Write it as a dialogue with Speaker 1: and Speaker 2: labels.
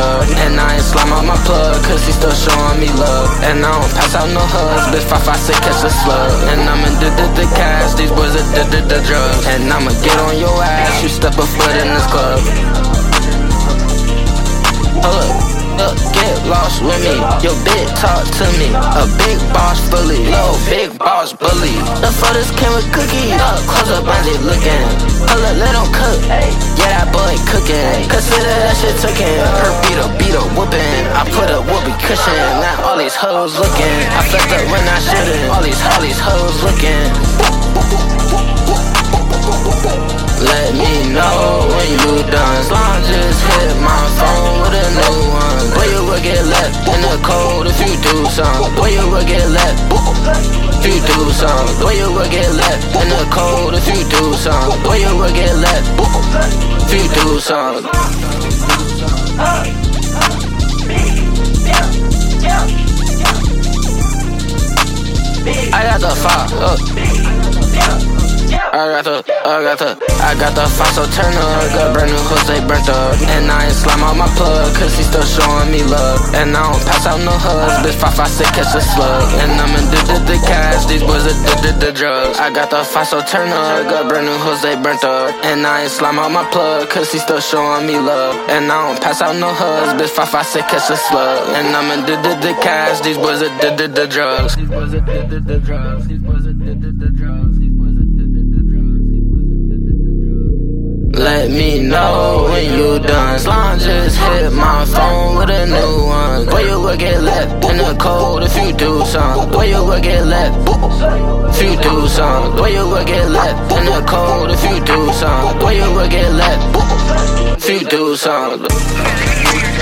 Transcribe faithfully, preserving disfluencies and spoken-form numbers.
Speaker 1: up. And I ain't slime out my plug, cause he still showing me love. And I don't pass out no hugs, bitch, five five six catch a slug. And I'ma do the the cash, these boys are the the the drugs. And I'ma get on your ass, you step a foot in this club. Hold up. Look, get lost with me, your bitch talk to me. A big boss fully, little big boss bully. The photos came with cookies, up close up bandit looking. Hold up, let him cook, yeah that boy cooking. Consider that shit taken, her beat a beat a whooping. I put a whoopee cushion, now all these hoes looking. I flipped up when I shouldn't, all these, all these hoes looking. Let me know when you done, Slime just hit my phone with a new one. Boy, you will get left in the cold if you do something. Boy, you will get left if you do something. Boy, you will get left in the cold if you do something. Boy, you will get left if you do something. I got the fire up. I got the, I got the, I got the five, so turn up. Got brand new hoods, they burnt up. And I ain't slime out my plug, cause he still showing me love. And I don't pass out no hugs, bitch, five five six catch a slug. And I'ma do the the cash, these boys are the the the drugs. I got the five, so turn up. Got brand new hoods, they burnt up. And I ain't slime out my plug, cause he still showing me love. And I don't pass out no hugs, bitch, five five six catch a slug. And I'ma do the the cash, these boys are the the the drugs. These boys are the the the drugs. These boys are the the the drugs. Let me know when you done. Slime just hit my phone with a new one. Boy, you will get left in the cold if you do something. Boy, you will get left if you do something. Boy, you will get left in the cold if you do something. Boy, you will get left if you do something.